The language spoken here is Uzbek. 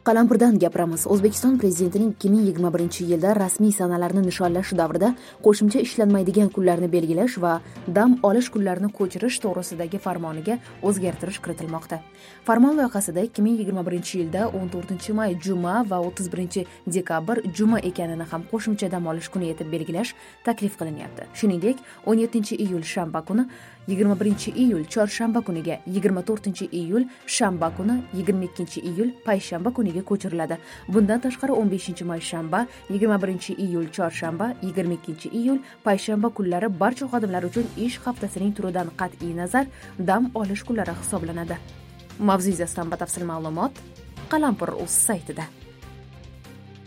Qalampirdan gapiramiz. O'zbekiston Prezidentining 2021-yilda rasmiy sanalarni nishonlash davrida qo'shimcha ishlanmaydigan kunlarni belgilash va dam olish kunlarini ko'chirish to'g'risidagi farmoniga o'zgartirish kiritilmoqda. Farmon loyihasida 2021-yilda 14-may juma va 31-dekabr juma ekanini ham qo'shimcha dam olish kuni etib belgilash taklif qilinyapti. Shuningdek, 17-iyul shanba kuni, 21-iyul chorshanba kuniga, 24-iyul shanba kuni, 22-iyul payshanba kuniga ko'chiriladi. Bundan tashqari 15-may shanba, 21-iyul chorshanba, 22-iyul payshanba kunlari barcha xodimlar uchun ish haftasining turidan qat'iy nazar dam olish kunlari hisoblanadi. Mavzu yuzasidan batafsil ma'lumot Qalampir.uz saytida.